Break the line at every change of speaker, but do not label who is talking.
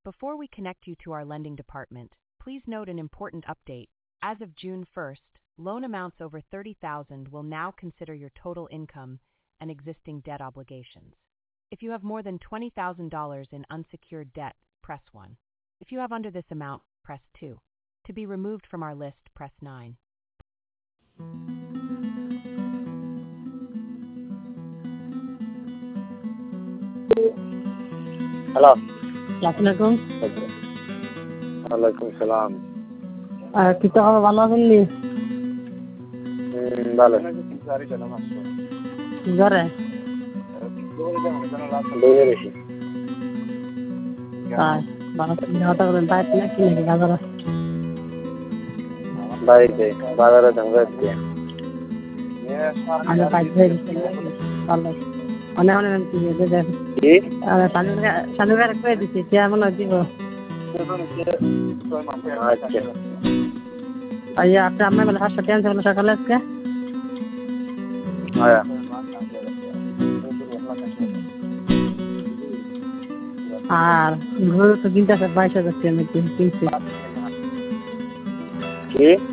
Before we connect you to our lending department, please note an important update. As of June 1st, loan amounts over $30,000 will now consider your total income and existing debt obligations. If you have more than $20,000 in unsecured debt, press 1. If you have under this amount, press 2. To be removed from our list, press 9.
Hello.
Assalamualaikum.
Waalaikumsalam.
Kita kalau ভালো আছেন নি?
ভালো।
ঘরে?
বাইরে এসে।
ভালো কথা বলেন বাইরে নাকি নাকি বাজারে?
বাইরে বাজারে যাচ্ছি।
আমি বাইরে ভালো। অনেক অনেক কিছু দেখ।
কি?
সানুকার করে দিছি কেমন দিব?
আচ্ছা।
আইয়া আপনি আমার বেলা 5টা টেনশন হলো সকালে আজকে?
হ্যাঁ।
আর ঘুরে তো কিনতে আছে 22,000 টাকা কিনছি।
কি?